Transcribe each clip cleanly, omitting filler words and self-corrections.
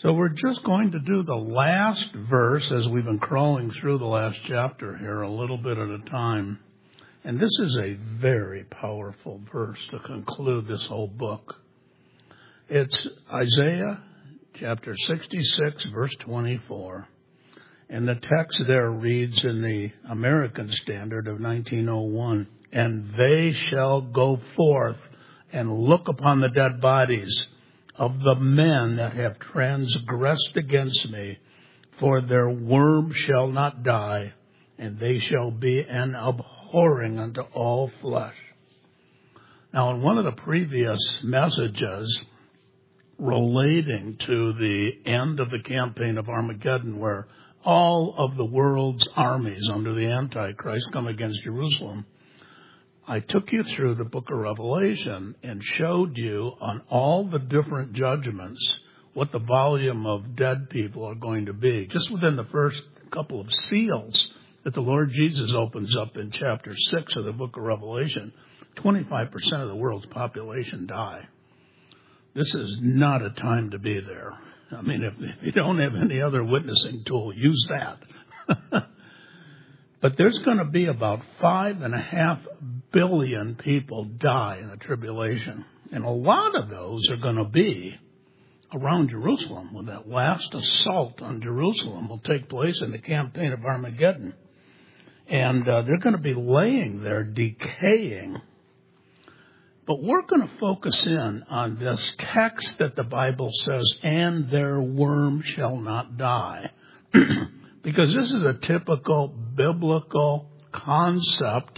So we're just going to do the last verse as we've been crawling through the last chapter here a little bit at a time. And this is a very powerful verse to conclude this whole book. It's Isaiah chapter 66, verse 24. And the text there reads in the American Standard of 1901, "And they shall go forth and look upon the dead bodies of the men that have transgressed against me, for their worm shall not die, and they shall be an abhorring unto all flesh." Now, in one of the previous messages relating to the end of the campaign of Armageddon, where all of the world's armies under the Antichrist come against Jerusalem, I took you through the book of Revelation and showed you on all the different judgments what the volume of dead people are going to be. Just within the first couple of seals that the Lord Jesus opens up in chapter 6 of the book of Revelation, 25% of the world's population die. This is not a time to be there. I mean, if you don't have any other witnessing tool, use that. But there's going to be about 5.5 billion people die in the tribulation. And a lot of those are going to be around Jerusalem, when that last assault on Jerusalem will take place in the campaign of Armageddon. And they're going to be laying there decaying. But we're going to focus in on this text that the Bible says, "And their worm shall not die." Because this is a typical biblical concept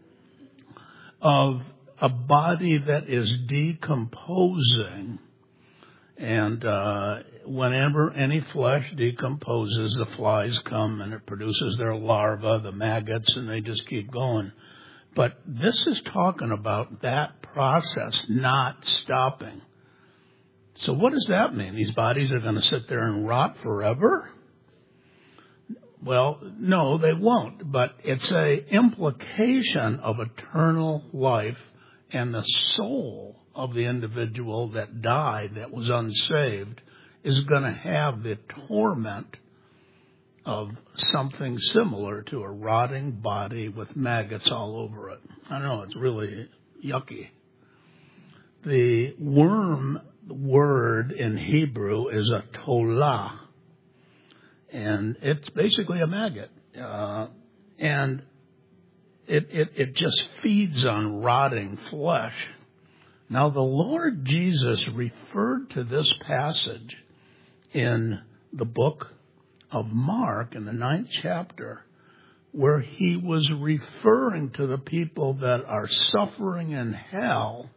of a body that is decomposing. And whenever any flesh decomposes, the flies come and it produces their larvae, the maggots, and they just keep going. But this is talking about that process not stopping. So what does that mean? These bodies are going to sit there and rot forever? Well, no, they won't. But it's a implication of eternal life, and the soul of the individual that died, that was unsaved, is going to have the torment of something similar to a rotting body with maggots all over it. I know, it's really yucky. The worm word in Hebrew is a tolah, and it's basically a maggot. And it just feeds on rotting flesh. Now, the Lord Jesus referred to this passage in the book of Mark in the 9th chapter, where he was referring to the people that are suffering in hell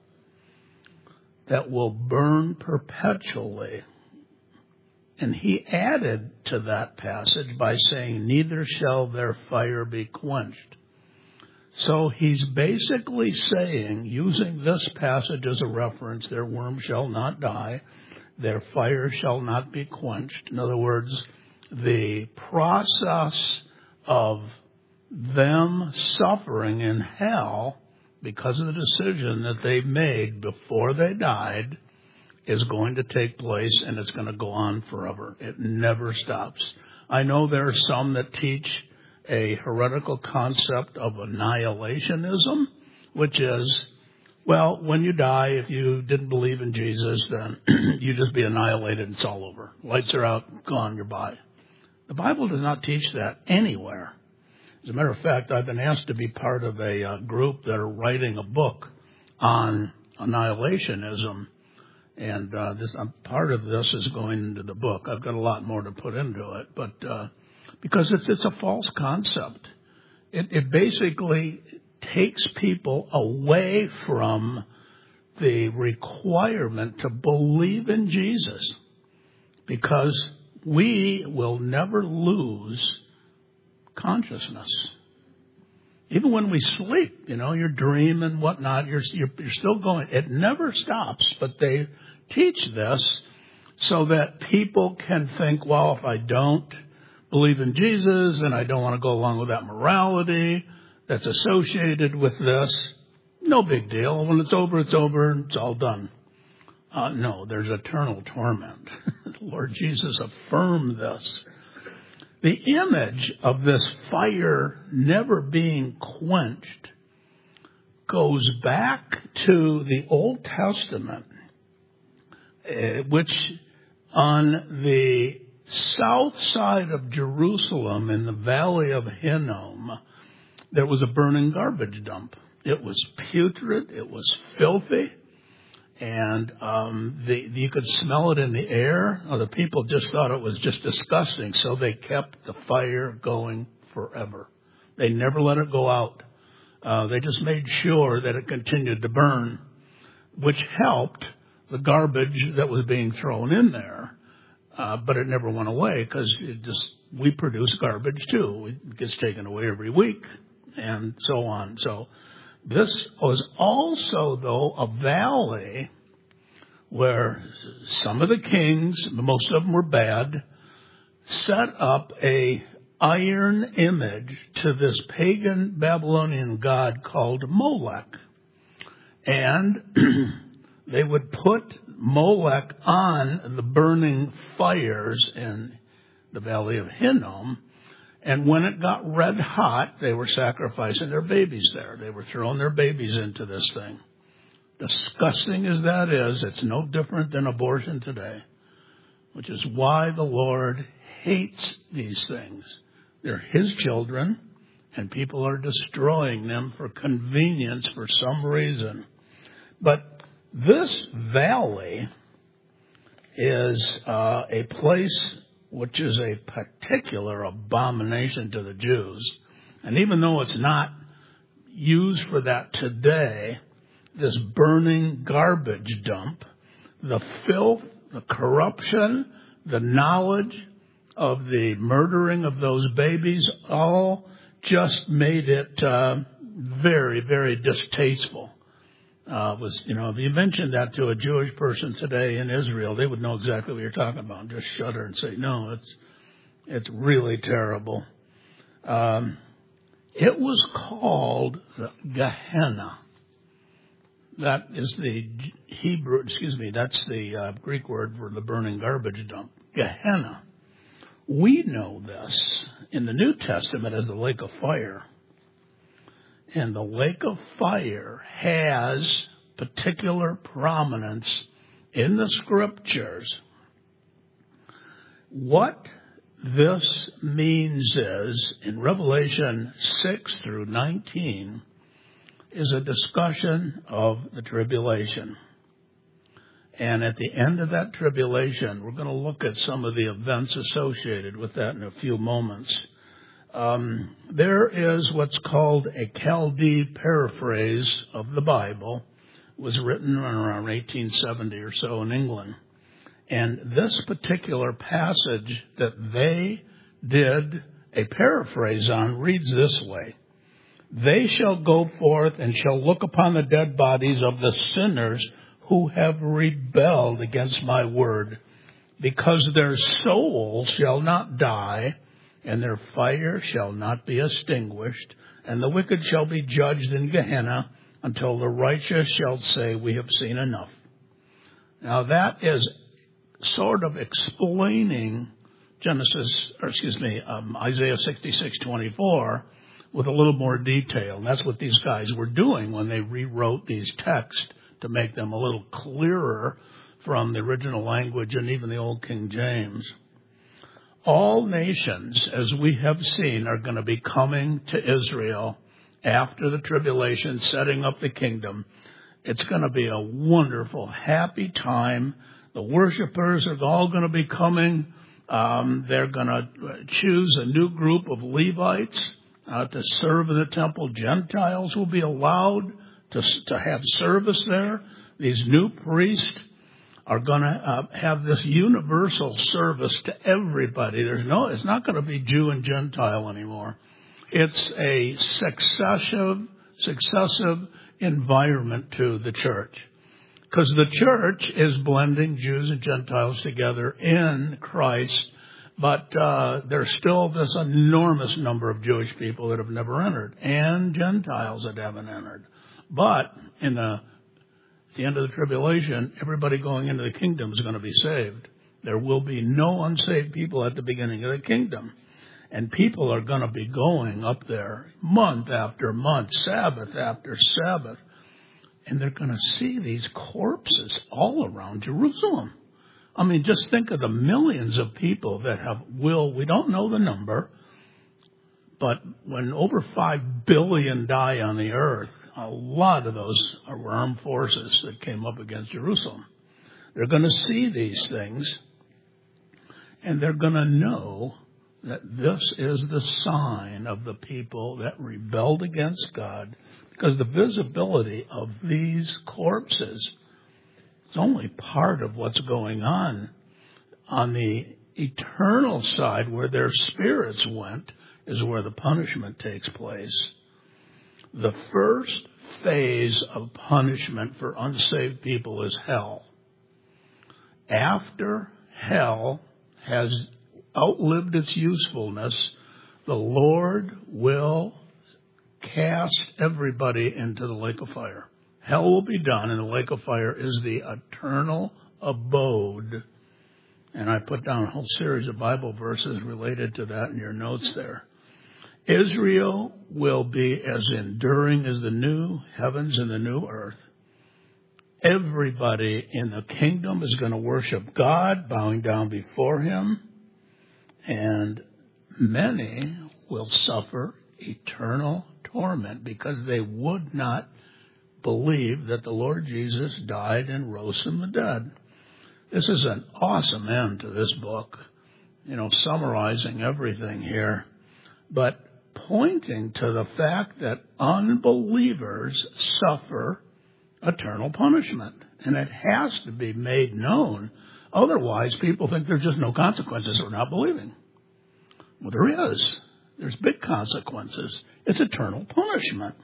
that will burn perpetually. And he added to that passage by saying, "Neither shall their fire be quenched." So he's basically saying, using this passage as a reference, their worm shall not die, their fire shall not be quenched. In other words, the process of them suffering in hell because of the decision that they made before they died is going to take place, and it's going to go on forever. It never stops. I know there are some that teach a heretical concept of annihilationism, which is, well, when you die, if you didn't believe in Jesus, then you just be annihilated and it's all over. Lights are out, gone, you're by. The Bible does not teach that anywhere. As a matter of fact, I've been asked to be part of a group that are writing a book on annihilationism. And part of this is going into the book. I've got a lot more to put into it, but because it's a false concept. It basically takes people away from the requirement to believe in Jesus, because we will never lose consciousness. Even when we sleep, you're dreaming and whatnot, you're still going. It never stops, but they teach this so that people can think, well, if I don't believe in Jesus and I don't want to go along with that morality that's associated with this, no big deal. When it's over, and it's all done. No, there's eternal torment. The Lord Jesus affirmed this. The image of this fire never being quenched goes back to the Old Testament, which on the south side of Jerusalem in the valley of Hinnom, there was a burning garbage dump. It was putrid, it was filthy, and you could smell it in the air. The people just thought it was just disgusting, so they kept the fire going forever. They never let it go out. They just made sure that it continued to burn, which helped the garbage that was being thrown in there. But it never went away because we produce garbage too. It gets taken away every week and so on. So this was also, though, a valley where some of the kings, most of them were bad, set up a iron image to this pagan Babylonian god called Molech. And they would put Molech on the burning fires in the valley of Hinnom. And when it got red hot, they were sacrificing their babies there. They were throwing their babies into this thing. Disgusting as that is, it's no different than abortion today, which is why the Lord hates these things. They're His children, and people are destroying them for convenience for some reason. But this valley is a place which is a particular abomination to the Jews. And even though it's not used for that today, this burning garbage dump, the filth, the corruption, the knowledge of the murdering of those babies, all just made it very, very distasteful. If you mentioned that to a Jewish person today in Israel, they would know exactly what you're talking about. Just shudder and say, no, it's really terrible. It was called the Gehenna. That is the that's the Greek word for the burning garbage dump. Gehenna. We know this in the New Testament as the lake of fire. And the lake of fire has particular prominence in the scriptures. What this means is, in Revelation 6 through 19, is a discussion of the tribulation. And at the end of that tribulation, we're going to look at some of the events associated with that in a few moments. There is what's called a Chaldee paraphrase of the Bible. It was written around 1870 or so in England. And this particular passage that they did a paraphrase on reads this way. They shall go forth and shall look upon the dead bodies of the sinners who have rebelled against my word, because their souls shall not die, and their fire shall not be extinguished, and the wicked shall be judged in Gehenna until the righteous shall say, we have seen enough. Now that is sort of explaining Isaiah 66:24 with a little more detail. And that's what these guys were doing when they rewrote these texts to make them a little clearer from the original language and even the old King James. All nations, as we have seen, are going to be coming to Israel after the tribulation, setting up the kingdom. It's going to be a wonderful, happy time. The worshipers are all going to be coming. They're going to choose a new group of Levites to serve in the temple. Gentiles will be allowed to have service there. These new priests are going to have this universal service to everybody. It's not going to be Jew and Gentile anymore. It's a successive environment to the church, because the church is blending Jews and Gentiles together in Christ. But there's still this enormous number of Jewish people that have never entered, and Gentiles that haven't entered. But in the At the end of the tribulation, everybody going into the kingdom is going to be saved. There will be no unsaved people at the beginning of the kingdom. And people are going to be going up there month after month, Sabbath after Sabbath. And they're going to see these corpses all around Jerusalem. I mean, just think of the millions of people that we don't know the number, but when over 5 billion die on the earth, a lot of those are armed forces that came up against Jerusalem. They're going to see these things, and they're going to know that this is the sign of the people that rebelled against God, because the visibility of these corpses is only part of what's going on. On the eternal side, where their spirits went, is where the punishment takes place. The first phase of punishment for unsaved people is hell. After hell has outlived its usefulness, the Lord will cast everybody into the lake of fire. Hell will be done, and the lake of fire is the eternal abode. And I put down a whole series of Bible verses related to that in your notes there. Israel will be as enduring as the new heavens and the new earth. Everybody in the kingdom is going to worship God, bowing down before him. And many will suffer eternal torment because they would not believe that the Lord Jesus died and rose from the dead. This is an awesome end to this book, summarizing everything here, but pointing to the fact that unbelievers suffer eternal punishment. And it has to be made known. Otherwise, people think there's just no consequences for not believing. Well, there is. There's big consequences. It's eternal punishment.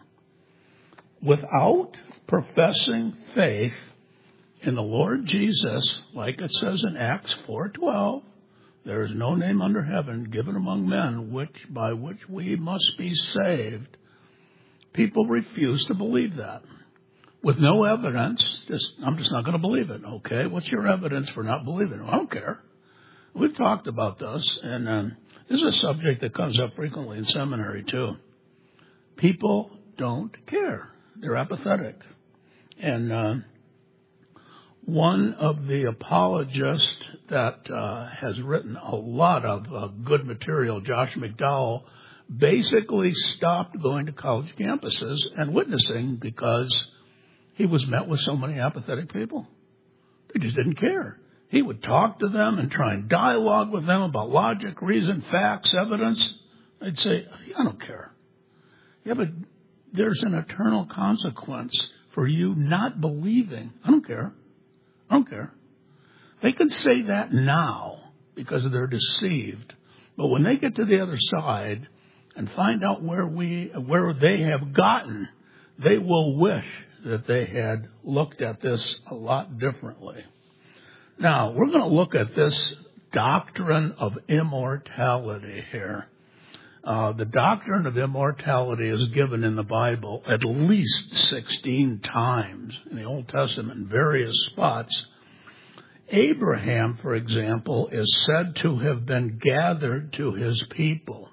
Without professing faith in the Lord Jesus, like it says in Acts 4:12, there is no name under heaven given among men by which we must be saved. People refuse to believe that. With no evidence, I'm just not going to believe it. Okay, what's your evidence for not believing it? I don't care. We've talked about this, and this is a subject that comes up frequently in seminary too. People don't care. They're apathetic. And one of the apologists that has written a lot of good material, Josh McDowell, basically stopped going to college campuses and witnessing because he was met with so many apathetic people. They just didn't care. He would talk to them and try and dialogue with them about logic, reason, facts, evidence. They'd say, I don't care. Yeah, but there's an eternal consequence for you not believing. I don't care. I don't care. They can say that now because they're deceived. But when they get to the other side and find out where they have gotten, they will wish that they had looked at this a lot differently. Now, we're going to look at this doctrine of immortality here. The doctrine of immortality is given in the Bible at least 16 times in the Old Testament in various spots. Abraham, for example, is said to have been gathered to his people.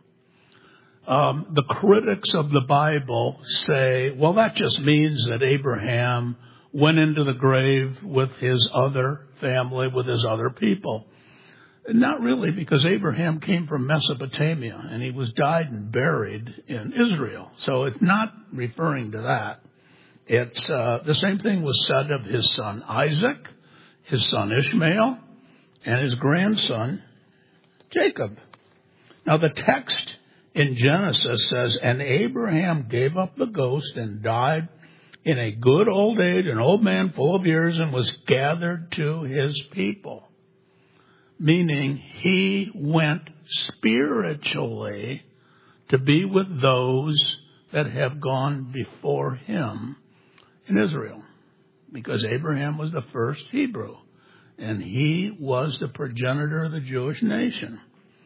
The critics of the Bible say, well, that just means that Abraham went into the grave with his other family, with his other people. Not really, because Abraham came from Mesopotamia, and he was died and buried in Israel. So it's not referring to that. It's the same thing was said of his son Isaac, his son Ishmael, and his grandson Jacob. Now the text in Genesis says, and Abraham gave up the ghost and died in a good old age, an old man full of years, and was gathered to his people. Meaning he went spiritually to be with those that have gone before him in Israel. Because Abraham was the first Hebrew, and he was the progenitor of the Jewish nation.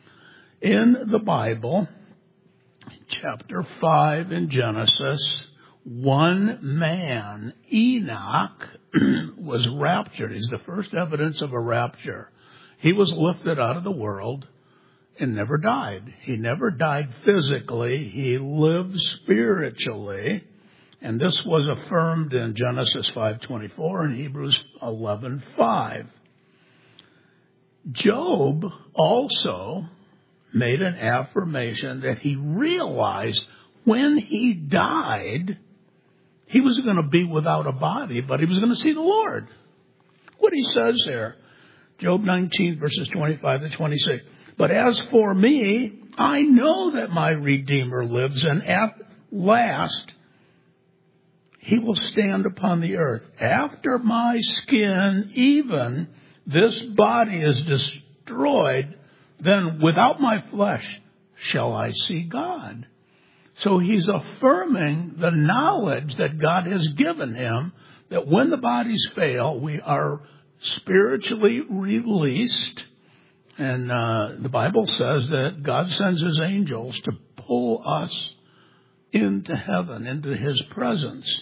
In the Bible, chapter 5 in Genesis, One man, Enoch, was raptured. He's the first evidence of a rapture. He was lifted out of the world and never died. He never died physically. He lived spiritually. And this was affirmed in Genesis 5:24 and Hebrews 11:5. Job also made an affirmation that he realized when he died, he was going to be without a body, but he was going to see the Lord. What he says there, Job 19, verses 25 to 26. But as for me, I know that my Redeemer lives, and at last he will stand upon the earth. After my skin, even this body is destroyed, then without my flesh shall I see God. So he's affirming the knowledge that God has given him, that when the bodies fail, we are spiritually released. And the Bible says that God sends his angels to pull us into heaven, into his presence.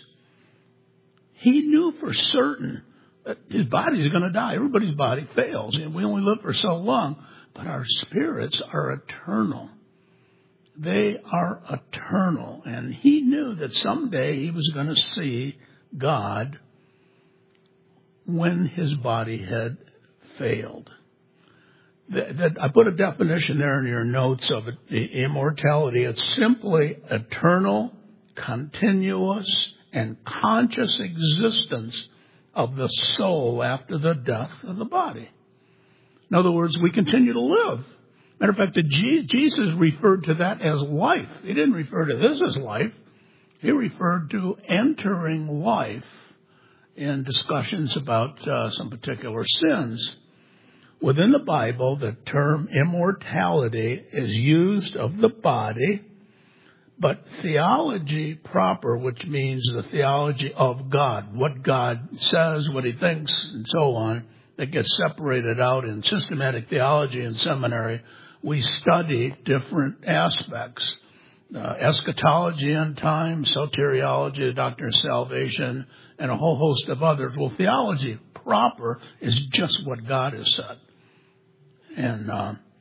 He knew for certain that his body is going to die. Everybody's body fails, and we only live for so long. But our spirits are eternal. They are eternal. And he knew that someday he was going to see God when his body had failed. I put a definition there in your notes of it, the immortality. It's simply eternal, continuous, and conscious existence of the soul after the death of the body. In other words, we continue to live. Matter of fact, Jesus referred to that as life. He didn't refer to this as life. He referred to entering life in discussions about some particular sins. Within the Bible, the term immortality is used of the body, but theology proper, which means the theology of God, what God says, what he thinks, and so on, that gets separated out in systematic theology in seminary. We study different aspects, eschatology and time, soteriology, the doctrine of salvation, and a whole host of others. Well, theology proper is just what God has said. And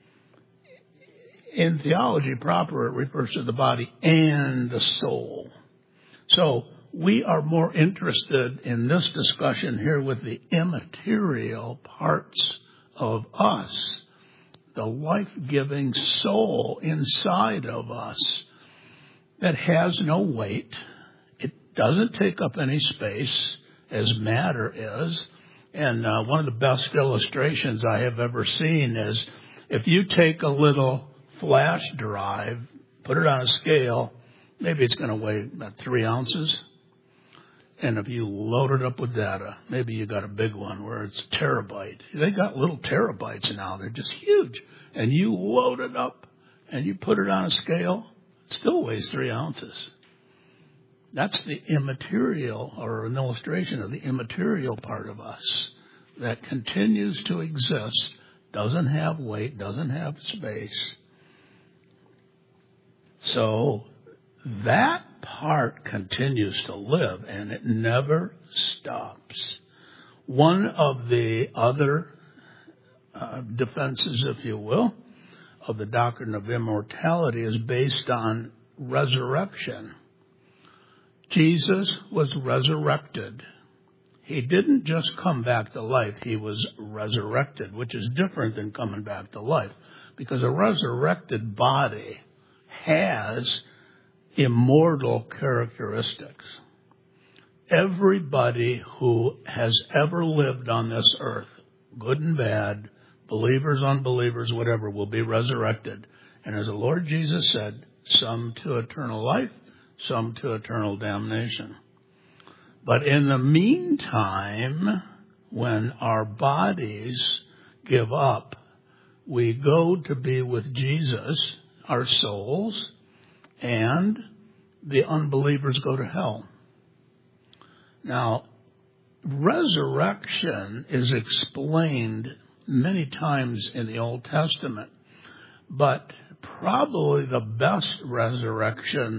in theology proper, it refers to the body and the soul. So we are more interested in this discussion here with the immaterial parts of us, the life-giving soul inside of us that has no weight. It doesn't take up any space as matter is. And one of the best illustrations I have ever seen is if you take a little flash drive, put it on a scale, maybe it's going to weigh about 3 ounces. And if you load it up with data, maybe you got a big one where it's terabyte. They got little terabytes now. They're just huge. And you load it up and you put it on a scale, it still weighs 3 ounces. That's the immaterial, or an illustration of the immaterial part of us that continues to exist, doesn't have weight, doesn't have space. So that part continues to live, and it never stops. One of the other defenses, if you will, of the doctrine of immortality is based on resurrection. Jesus was resurrected. He didn't just come back to life. He was resurrected, which is different than coming back to life, because a resurrected body has immortal characteristics. Everybody who has ever lived on this earth, good and bad, believers, unbelievers, whatever, will be resurrected. And as the Lord Jesus said, some to eternal life, some to eternal damnation. But in the meantime, when our bodies give up, we go to be with Jesus, our souls, and the unbelievers go to hell. Now, resurrection is explained many times in the Old Testament, but probably the best resurrection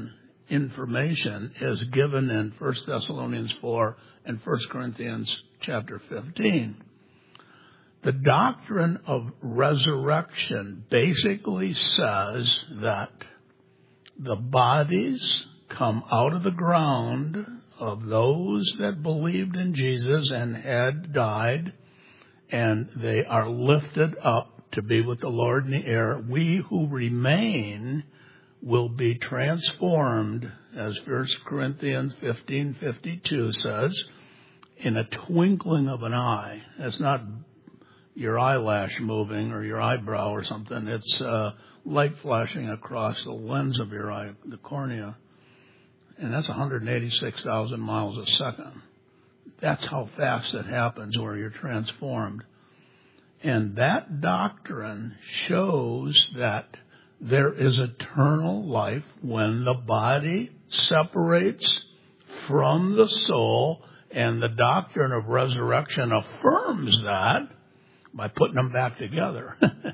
information is given in 1 Thessalonians 4 and 1 Corinthians chapter 15. The doctrine of resurrection basically says that the bodies come out of the ground of those that believed in Jesus and had died, and they are lifted up to be with the Lord in the air. We who remain will be transformed, as 1 Corinthians 15:52 says, in a twinkling of an eye. That's not your eyelash moving or your eyebrow or something. It's light flashing across the lens of your eye, the cornea. And that's 186,000 miles a second. That's how fast it happens where you're transformed. And that doctrine shows that there is eternal life when the body separates from the soul, and the doctrine of resurrection affirms that by putting them back together.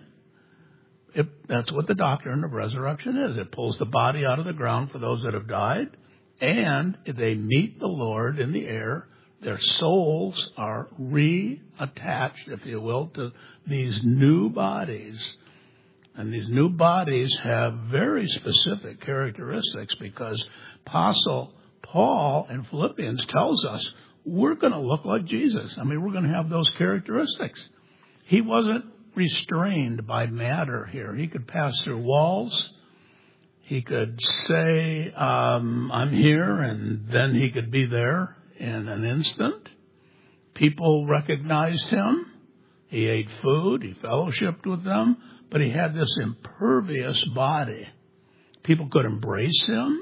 That's what the doctrine of resurrection is. It pulls the body out of the ground for those that have died, and they meet the Lord in the air. Their souls are reattached, if you will, to these new bodies. And these new bodies have very specific characteristics, because Apostle Paul in Philippians tells us we're going to look like Jesus. I mean, we're going to have those characteristics. He wasn't restrained by matter here. He could pass through walls. He could say, I'm here, and then he could be there in an instant. People recognized him. He ate food. He fellowshiped with them. But he had this impervious body. People could embrace him.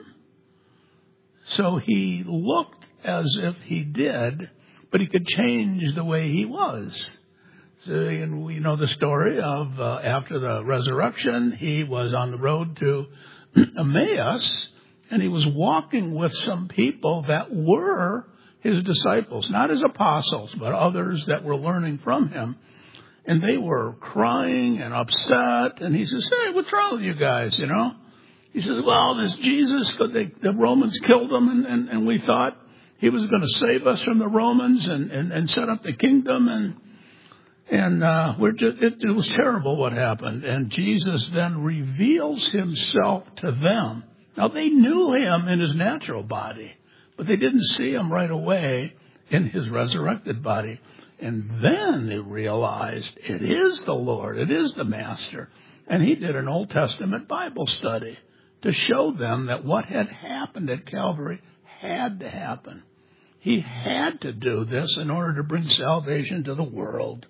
So he looked as if he did, but he could change the way he was. So, and we know the story of after the resurrection, he was on the road to Emmaus, and he was walking with some people that were his disciples, not his apostles, but others that were learning from him. And they were crying and upset. And he says, hey, what's wrong with you guys, you know? He says, well, this Jesus, the Romans killed him, and we thought he was going to save us from the Romans and set up the kingdom. And it was terrible what happened. And Jesus then reveals himself to them. Now, they knew him in his natural body, but they didn't see him right away in his resurrected body. And then they realized it is the Lord, it is the Master. And he did an Old Testament Bible study to show them that what had happened at Calvary had to happen. He had to do this in order to bring salvation to the world.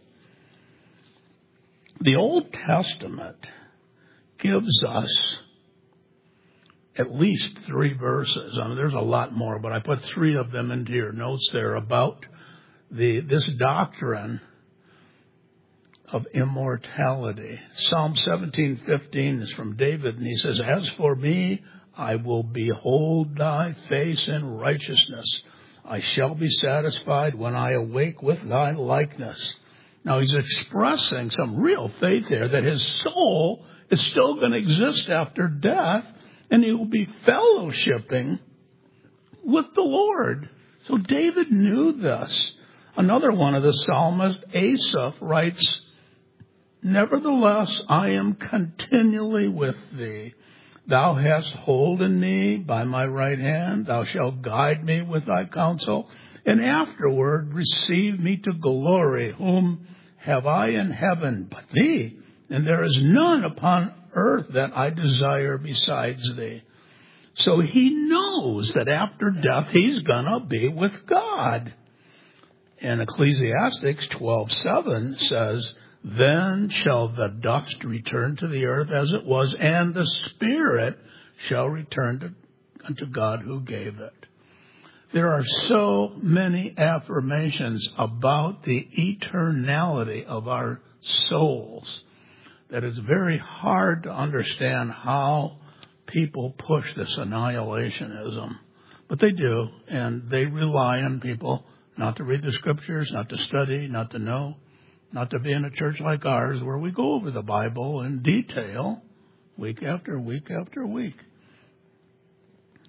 The Old Testament gives us at least 3 verses. I mean, there's a lot more, but I put 3 of them into your notes there about this doctrine of immortality. Psalm 17:15 is from David, and he says, as for me, I will behold thy face in righteousness. I shall be satisfied when I awake with thy likeness. Now, he's expressing some real faith there that his soul is still going to exist after death, and he will be fellowshipping with the Lord. So David knew this. Another one of the psalmists, Asaph, writes, nevertheless, I am continually with thee. Thou hast holden me by my right hand. Thou shalt guide me with thy counsel, and afterward receive me to glory. Whom have I in heaven but thee? And there is none upon earth that I desire besides thee. So he knows that after death, he's going to be with God. And Ecclesiastes 12:7 says, then shall the dust return to the earth as it was, and the spirit shall return unto God who gave it. There are so many affirmations about the eternality of our souls that it's very hard to understand how people push this annihilationism. But they do, and they rely on people not to read the scriptures, not to study, not to know, not to be in a church like ours where we go over the Bible in detail week after week after week.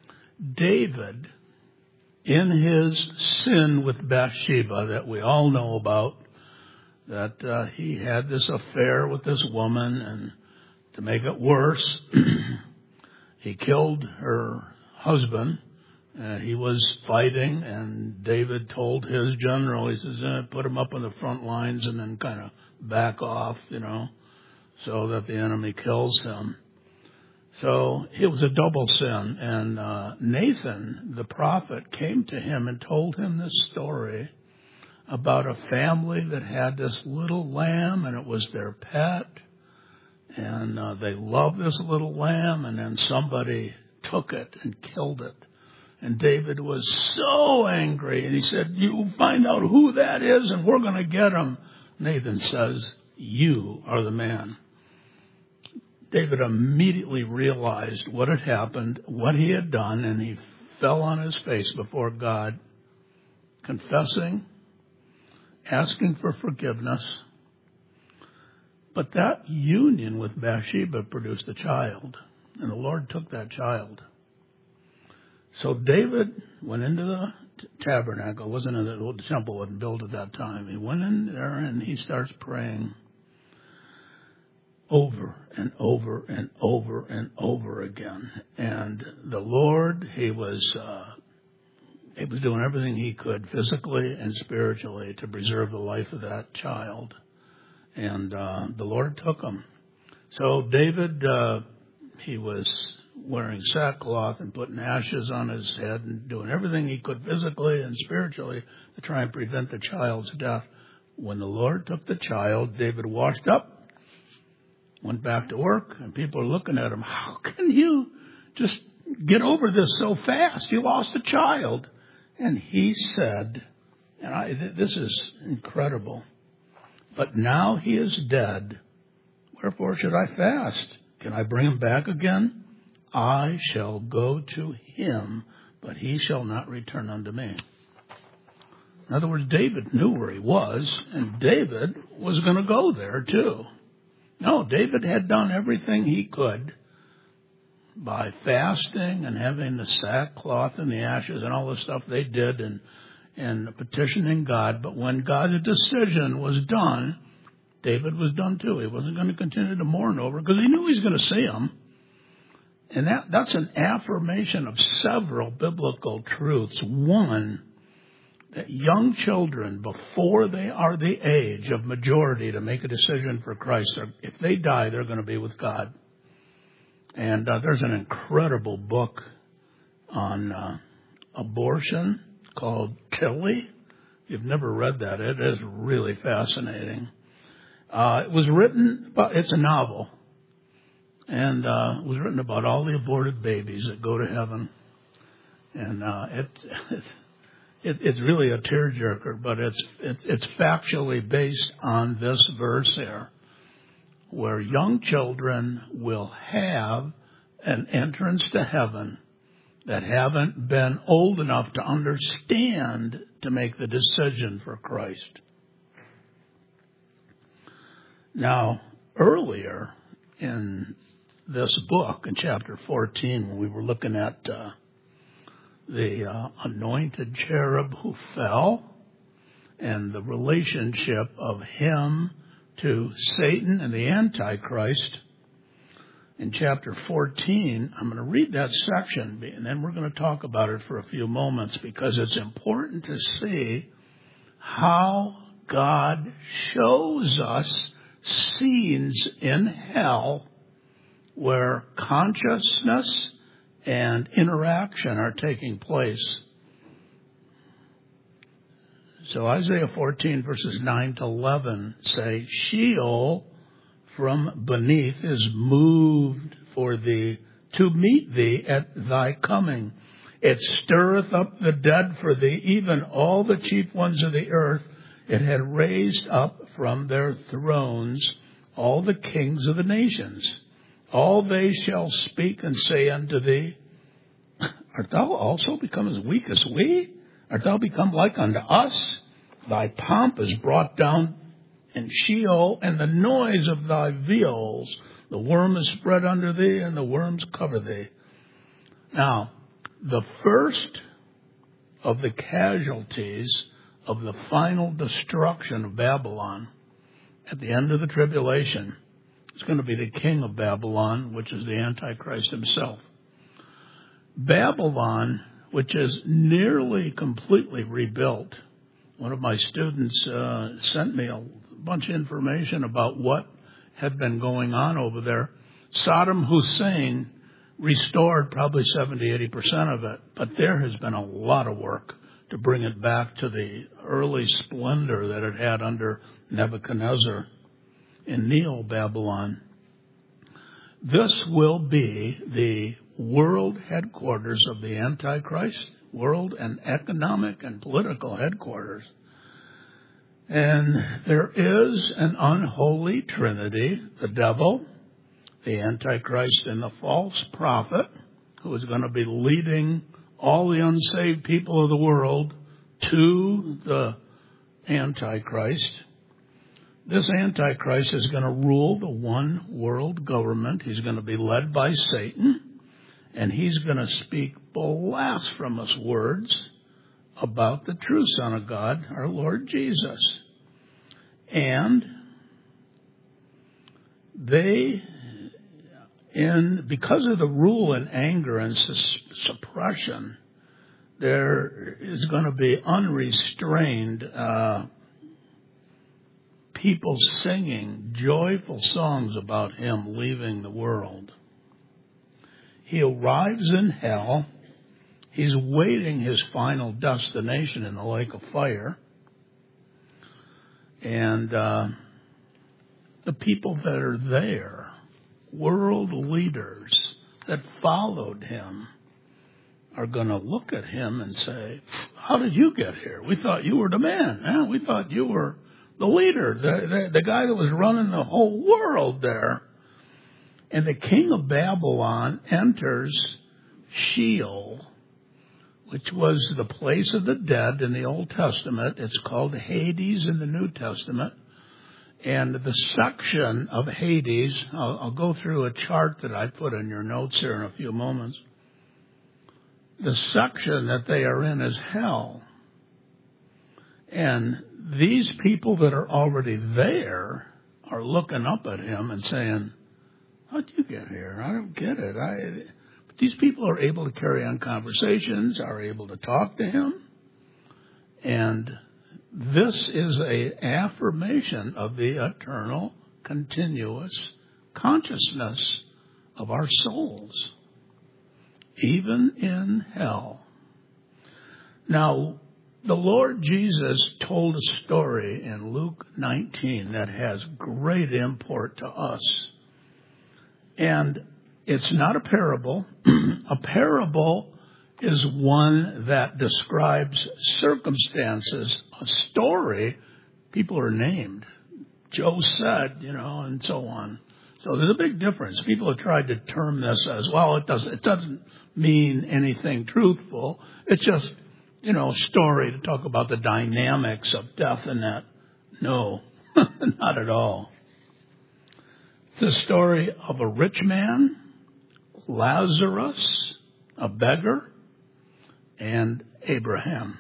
David, in his sin with Bathsheba that we all know about, that he had this affair with this woman, and to make it worse, he killed her husband. He was fighting, and David told his general, he says, put him up on the front lines and then kind of back off, so that the enemy kills him. So it was a double sin. And Nathan, the prophet, came to him and told him this story about a family that had this little lamb, and it was their pet. And they loved this little lamb, and then somebody took it and killed it. And David was so angry, and he said, you find out who that is, and we're going to get him. Nathan says, you are the man. David immediately realized what had happened, what he had done, and he fell on his face before God, confessing, asking for forgiveness. But that union with Bathsheba produced a child, and the Lord took that child. So David went into the tabernacle. It wasn't in the temple, wasn't built at that time. He went in there and he starts praying over and over and over and over again. And the Lord, he was doing everything he could physically and spiritually to preserve the life of that child. And the Lord took him. So David, he was wearing sackcloth and putting ashes on his head and doing everything he could physically and spiritually to try and prevent the child's death. When the Lord took the child, David washed up, went back to work, and people are looking at him. How can you just get over this so fast? You lost a child. And he said, and this is incredible, but now he is dead. Wherefore should I fast? Can I bring him back again? I shall go to him, but he shall not return unto me. In other words, David knew where he was, and David was going to go there too. No, David had done everything he could by fasting and having the sackcloth and the ashes and all the stuff they did and petitioning God. But when God's decision was done, David was done too. He wasn't going to continue to mourn over it because he knew he was going to see him. And that's an affirmation of several biblical truths. One, that young children, before they are the age of majority to make a decision for Christ, if they die, they're going to be with God. And there's an incredible book on abortion called Tilly. If you've never read that, it is really fascinating. It was written, it's a novel. And it was written about all the aborted babies that go to heaven. And it's really a tearjerker, but it's factually based on this verse here, where young children will have an entrance to heaven that haven't been old enough to understand to make the decision for Christ. Now, earlier in this book, in chapter 14, when we were looking at the anointed cherub who fell and the relationship of him to Satan and the Antichrist, in chapter 14, I'm going to read that section, and then we're going to talk about it for a few moments because it's important to see how God shows us scenes in hell where consciousness and interaction are taking place. So Isaiah 14 verses 9 to 11 say, Sheol from beneath is moved for thee to meet thee at thy coming. It stirreth up the dead for thee, even all the chief ones of the earth. It had raised up from their thrones all the kings of the nations. All they shall speak and say unto thee, Art thou also become as weak as we? Art thou become like unto us? Thy pomp is brought down in Sheol, and the noise of thy viols. The worm is spread under thee, and the worms cover thee. Now, the first of the casualties of the final destruction of Babylon at the end of the tribulation is going to be the king of Babylon, which is the Antichrist himself. Babylon, which is nearly completely rebuilt. One of my students sent me a bunch of information about what had been going on over there. Saddam Hussein restored probably 70-80% of it, but there has been a lot of work to bring it back to the early splendor that it had under Nebuchadnezzar in Neo-Babylon. This will be the world headquarters of the Antichrist, world and economic and political headquarters. And there is an unholy trinity, the devil, the Antichrist, and the false prophet, who is going to be leading all the unsaved people of the world to the Antichrist. This Antichrist is going to rule the one world government. He's going to be led by Satan, and he's going to speak blasphemous words about the true Son of God, our Lord Jesus. And because of the rule and anger and suppression, there is going to be unrestrained people singing joyful songs about him leaving the world. He arrives in hell. He's waiting his final destination in the lake of fire. And the people that are there, world leaders that followed him, are going to look at him and say, how did you get here? We thought you were the man. Yeah, we thought you were the leader, the guy that was running the whole world there. And the king of Babylon enters Sheol, which was the place of the dead in the Old Testament. It's called Hades in the New Testament. And the section of Hades, I'll go through a chart that I put in your notes here in a few moments. The section that they are in is hell. And these people that are already there are looking up at him and saying, how'd you get here? I don't get it. But these people are able to carry on conversations, are able to talk to him. And this is an affirmation of the eternal, continuous consciousness of our souls, even in hell. Now, the Lord Jesus told a story in Luke 19 that has great import to us. And it's not a parable. A parable is one that describes circumstances. A story, people are named. Joe said, and so on. So there's a big difference. People have tried to term this as, well, it doesn't mean anything truthful. It's just, story to talk about the dynamics of death and that. No, not at all. It's a story of a rich man, Lazarus, a beggar, and Abraham.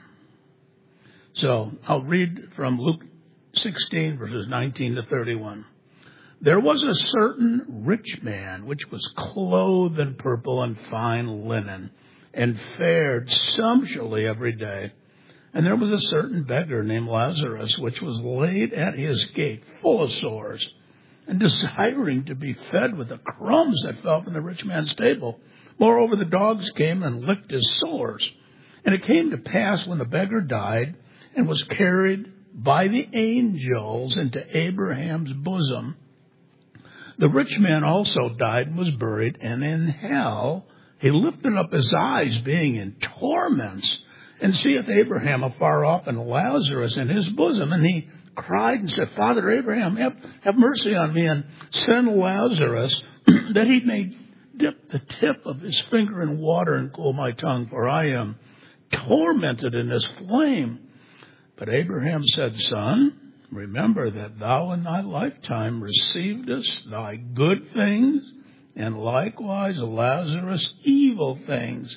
So I'll read from Luke 16, verses 19 to 31. There was a certain rich man which was clothed in purple and fine linen, and fared sumptuously every day. And there was a certain beggar named Lazarus, which was laid at his gate, full of sores, and desiring to be fed with the crumbs that fell from the rich man's table. Moreover, the dogs came and licked his sores. And it came to pass when the beggar died and was carried by the angels into Abraham's bosom, the rich man also died and was buried, and in hell he lifted up his eyes, being in torments, and seeth Abraham afar off and Lazarus in his bosom. And he cried and said, Father Abraham, have mercy on me, and send Lazarus that he may dip the tip of his finger in water and cool my tongue, for I am tormented in this flame. But Abraham said, Son, remember that thou in thy lifetime receivedest thy good things, and likewise Lazarus evil things.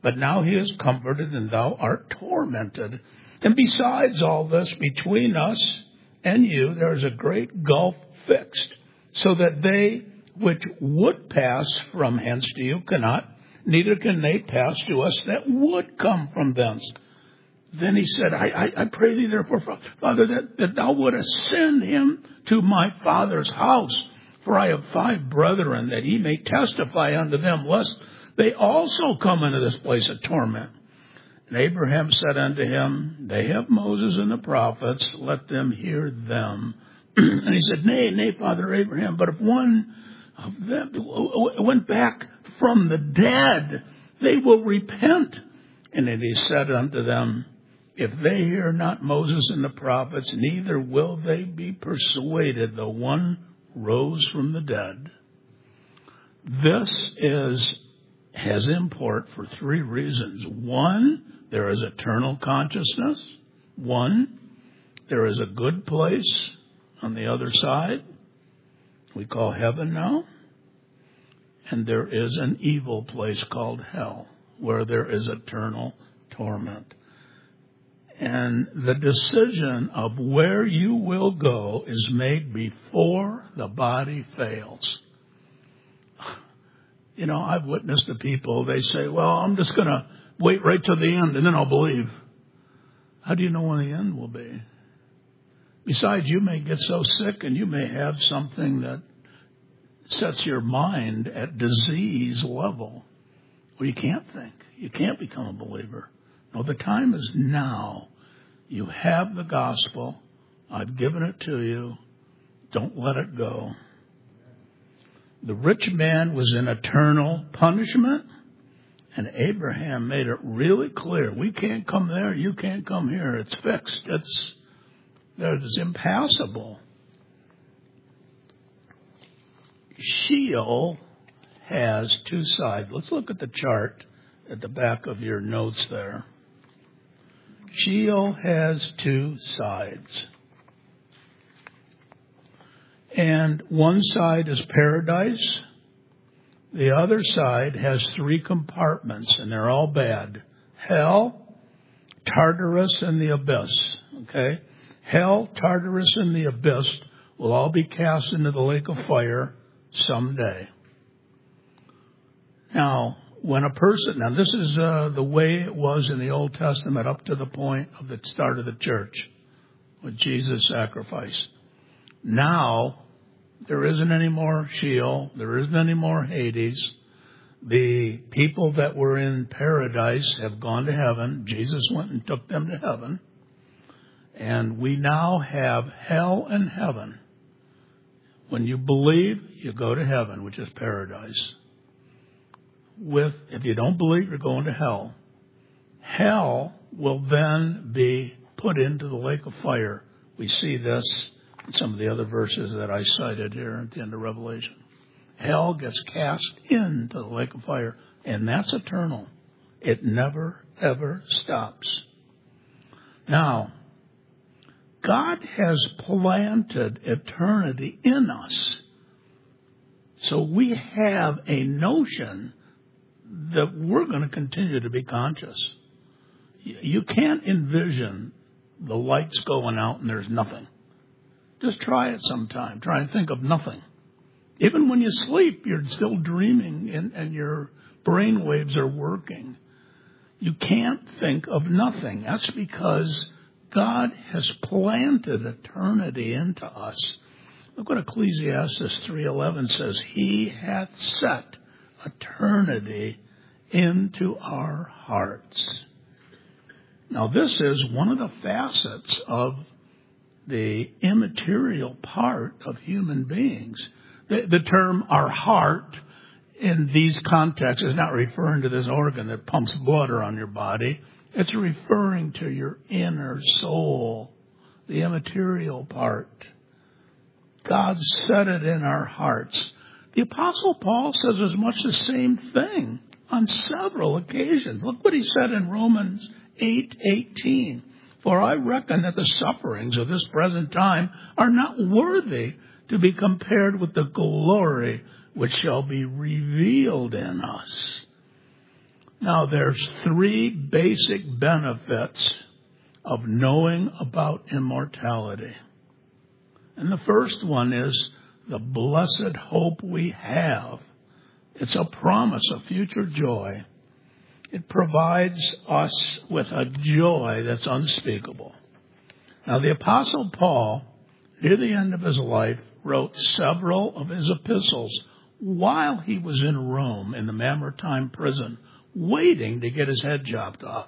but now he is comforted, and thou art tormented. And besides all this, between us and you, there is a great gulf fixed, so that they which would pass from hence to you cannot, neither can they pass to us that would come from thence. Then he said, I pray thee therefore, Father, that thou wouldest send him to my father's house. For I have 5 brethren, that he may testify unto them, lest they also come into this place of torment. And Abraham said unto him, They have Moses and the prophets, let them hear them. And he said, Nay, Father Abraham, but if one of them went back from the dead, they will repent. And then he said unto them, If they hear not Moses and the prophets, neither will they be persuaded, though one rose from the dead. This has import for 3 reasons. 1, there is eternal consciousness. 1, there is a good place on the other side, we call heaven now. And there is an evil place called hell, where there is eternal torment. And the decision of where you will go is made before the body fails. You know, I've witnessed the people, they say, well, I'm just going to wait right till the end and then I'll believe. How do you know when the end will be? Besides, you may get so sick and you may have something that sets your mind at disease level where you can't think. You can't become a believer. No, the time is now. You have the gospel. I've given it to you. Don't let it go. The rich man was in eternal punishment, and Abraham made it really clear. We can't come there. You can't come here. It's fixed. It's impassable. Sheol has 2 sides. Let's look at the chart at the back of your notes there. Sheol has 2 sides. And one side is paradise. The other side has 3 compartments, and they're all bad. Hell, Tartarus, and the abyss. Okay? Hell, Tartarus, and the abyss will all be cast into the lake of fire someday. Now, when a person, this is the way it was in the Old Testament up to the point of the start of the church with Jesus' sacrifice. Now, there isn't any more Sheol. There isn't any more Hades. The people that were in paradise have gone to heaven. Jesus went and took them to heaven. And we now have hell and heaven. When you believe, you go to heaven, which is paradise. If you don't believe, you're going to hell. Hell will then be put into the lake of fire. We see this in some of the other verses that I cited here at the end of Revelation. Hell gets cast into the lake of fire, and that's eternal. It never, ever stops. Now, God has planted eternity in us. So we have a notion that we're going to continue to be conscious. You can't envision the lights going out and there's nothing. Just try it sometime. Try and think of nothing. Even when you sleep, you're still dreaming and your brain waves are working. You can't think of nothing. That's because God has planted eternity into us. Look what Ecclesiastes 3:11 says. He hath set eternity into our hearts. Now, this is one of the facets of the immaterial part of human beings. The term our heart in these contexts is not referring to this organ that pumps blood around your body. It's referring to your inner soul, the immaterial part. God set it in our hearts. The Apostle Paul says as much the same thing on several occasions. Look what he said in Romans 8:18. For I reckon that the sufferings of this present time are not worthy to be compared with the glory which shall be revealed in us. Now, there's 3 basic benefits of knowing about immortality. And the first one is the blessed hope we have. It's a promise of future joy. It provides us with a joy that's unspeakable. Now, the Apostle Paul, near the end of his life, wrote several of his epistles while he was in Rome in the Mamertine prison, waiting to get his head chopped off.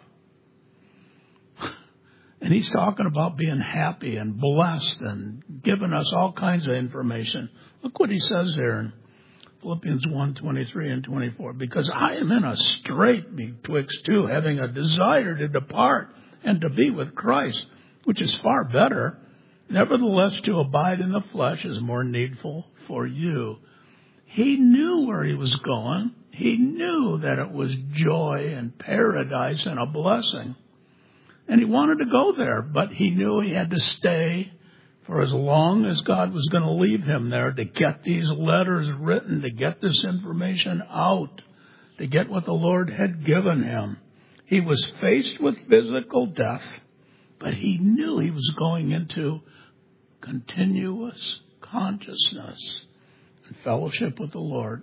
And he's talking about being happy and blessed and giving us all kinds of information. Look what he says there in Philippians 1:23 and 24. Because I am in a strait betwixt two, having a desire to depart and to be with Christ, which is far better. Nevertheless, to abide in the flesh is more needful for you. He knew where he was going. He knew that it was joy and paradise and a blessing. And he wanted to go there, but he knew he had to stay for as long as God was going to leave him there to get these letters written, to get this information out, to get what the Lord had given him. He was faced with physical death, but he knew he was going into continuous consciousness and fellowship with the Lord.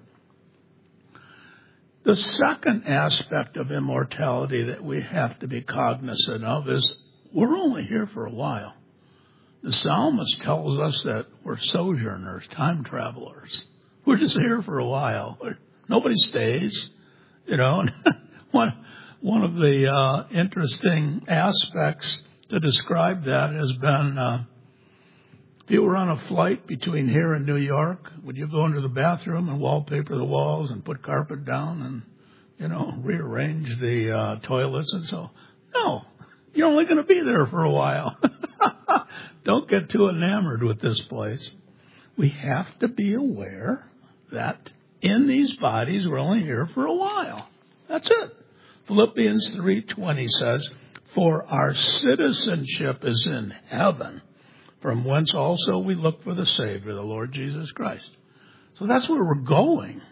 The second aspect of immortality that we have to be cognizant of is we're only here for a while. The psalmist tells us that we're sojourners, time travelers. We're just here for a while. Nobody stays, you know. One of the interesting aspects to describe that has been, if you were on a flight between here and New York, would you go into the bathroom and wallpaper the walls and put carpet down and, you know, rearrange the toilets and so? No, you're only going to be there for a while. Don't get too enamored with this place. We have to be aware that in these bodies we're only here for a while. That's it. Philippians 3:20 says, "For our citizenship is in heaven, from whence also we look for the Savior, the Lord Jesus Christ." So that's where we're going.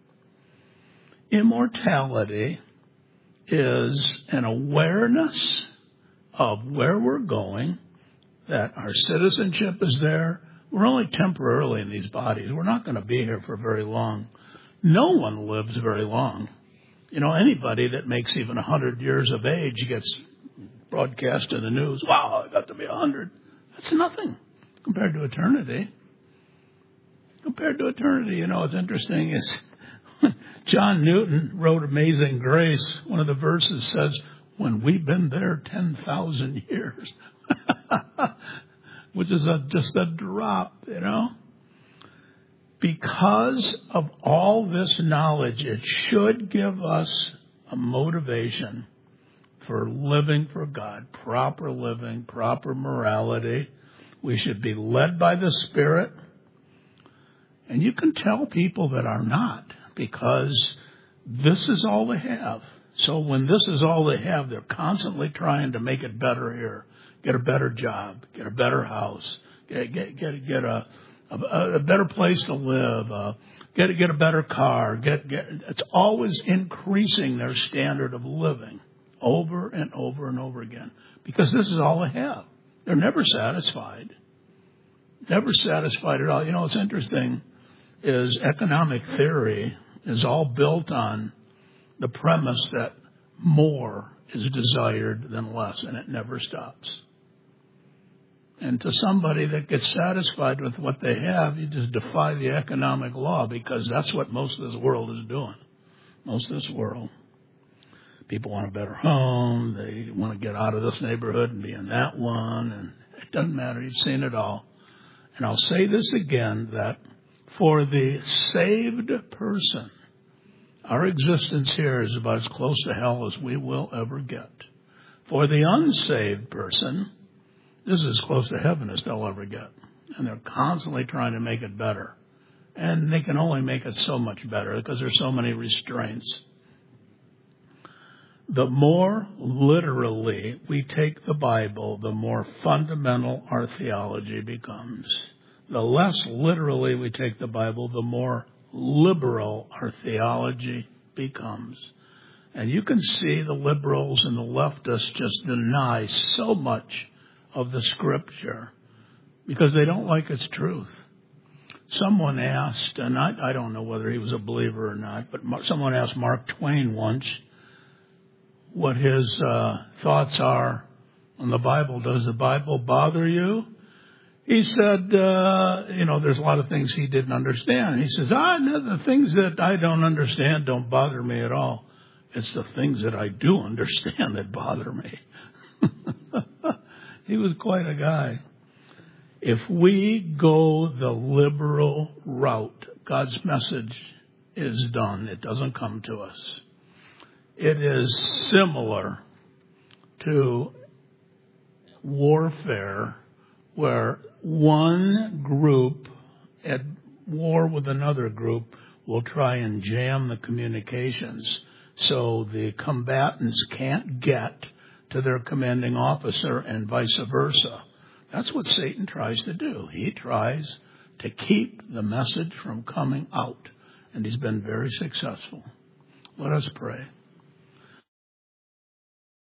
Immortality is an awareness of where we're going, that our citizenship is there. We're only temporarily in these bodies. We're not going to be here for very long. No one lives very long. You know, anybody that makes even 100 years of age gets broadcast in the news. Wow, I got to be 100. That's nothing compared to eternity. Compared to eternity, you know, what's interesting is John Newton wrote Amazing Grace. One of the verses says, when we've been there 10,000 years, which is just a drop, you know. Because of all this knowledge, it should give us a motivation for living for God, proper living, proper morality. We should be led by the Spirit. And you can tell people that are not, because this is all they have. So when this is all they have, they're constantly trying to make it better here. Get a better job, get a better house, get a better place to live, get a better car. It's always increasing their standard of living over and over and over again, because this is all they have. They're never satisfied. Never satisfied at all. You know, what's interesting is economic theory is all built on the premise that more is desired than less, and it never stops. And to somebody that gets satisfied with what they have, you just defy the economic law, because that's what most of this world is doing. Most of this world. People want a better home. They want to get out of this neighborhood and be in that one. And it doesn't matter. You've seen it all. And I'll say this again, that for the saved person, our existence here is about as close to hell as we will ever get. For the unsaved person, this is as close to heaven as they'll ever get. And they're constantly trying to make it better. And they can only make it so much better because there's so many restraints. The more literally we take the Bible, the more fundamental our theology becomes. The less literally we take the Bible, the more liberal our theology becomes. And you can see the liberals and the leftists just deny so much of the Scripture because they don't like its truth. Someone asked, and I don't know whether he was a believer or not, but someone asked Mark Twain once what his thoughts are on the Bible. Does the Bible bother you? He said, there's a lot of things he didn't understand. He says, no, the things that I don't understand don't bother me at all. It's the things that I do understand that bother me. He was quite a guy. If we go the liberal route, God's message is done. It doesn't come to us. It is similar to warfare where one group at war with another group will try and jam the communications so the combatants can't get to their commanding officer and vice versa. That's what Satan tries to do. He tries to keep the message from coming out, and he's been very successful. Let us pray.